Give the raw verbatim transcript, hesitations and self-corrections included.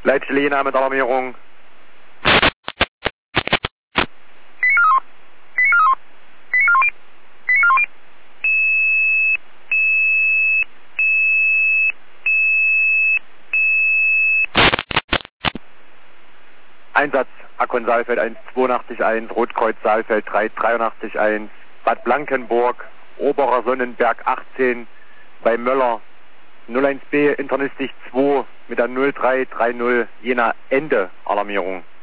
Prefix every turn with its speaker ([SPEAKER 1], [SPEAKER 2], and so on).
[SPEAKER 1] Leitstelle Jena mit Alarmierung. Einsatz Akkon Saalfeld eins zweiundachtzig eins, Rotkreuz Saalfeld drei dreiundachtzig eins, Bad Blankenburg, Oberer Sonnenberg achtzehn, bei Möller null eins B internistisch zwei mit der null drei drei null Jena Ende Alarmierung.